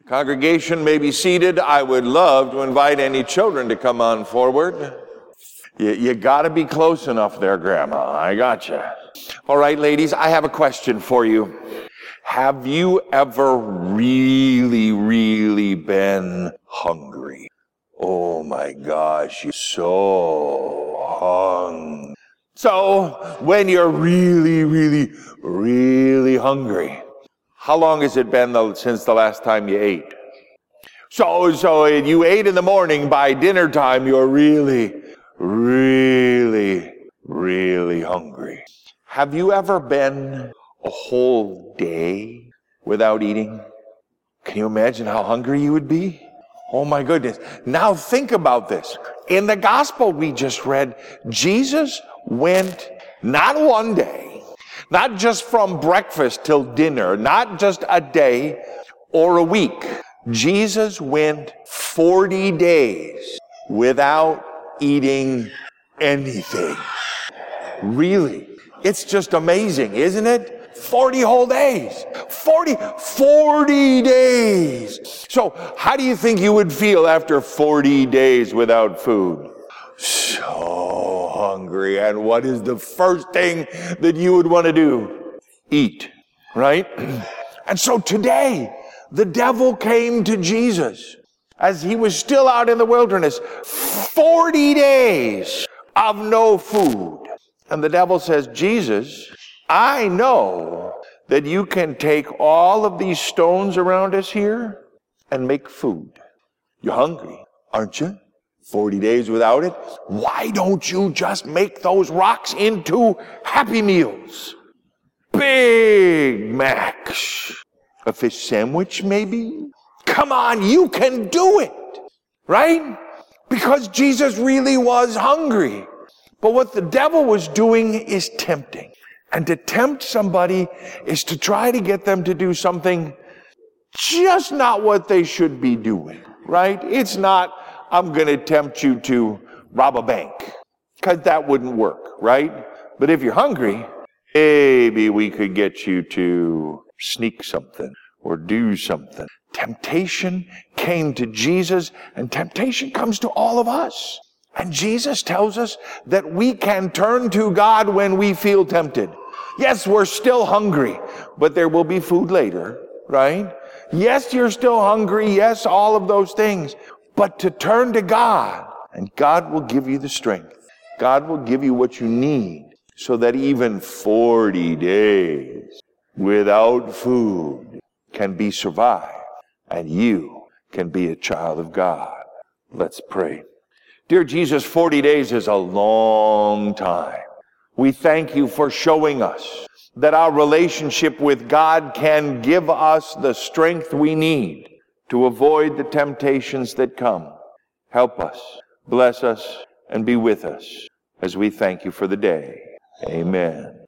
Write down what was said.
Congregation may be seated. I would love to invite any children to come on forward. You got to be close enough there, Grandma. I got you. All right, ladies, I have a question for you. Have you ever really been hungry? Oh my gosh, you're so hungry. So, when you're really hungry, how long has it been since the last time you ate? So you ate in the morning, by dinner time, you're really hungry. Have you ever been a whole day without eating? Can you imagine how hungry you would be? Oh my goodness. Now think about this. In the gospel we just read, Jesus went not one day, not just from breakfast till dinner, not just a day or a week. Jesus went 40 days without eating anything. Really? It's just amazing, isn't it? 40 whole days. 40 days. So how do you think you would feel after 40 days without food? So hungry. And what is the first thing that you would want to do? Eat, right? And so today, the devil came to Jesus as he was still out in the wilderness. 40 days of no food. And the devil says, Jesus, I know that you can take all of these stones around us here and make food. You're hungry, aren't you? 40 days without it. Why don't you just make those rocks into Happy Meals? Big Macs. A fish sandwich, maybe? Come on, you can do it, right? Because Jesus really was hungry. But what the devil was doing is tempting. And to tempt somebody is to try to get them to do something just not what they should be doing, right? It's not, I'm going to tempt you to rob a bank, because that wouldn't work, right? But if you're hungry, maybe we could get you to sneak something or do something. Temptation came to Jesus, and temptation comes to all of us. And Jesus tells us that we can turn to God when we feel tempted. Yes, we're still hungry, but there will be food later, right? Yes, you're still hungry. Yes, all of those things. But to turn to God, and God will give you the strength. God will give you what you need so that even 40 days without food can be survived, and you can be a child of God. Let's pray. Dear Jesus, 40 days is a long time. We thank you for showing us that our relationship with God can give us the strength we need to avoid the temptations that come. Help us, bless us, and be with us as we thank you for the day. Amen.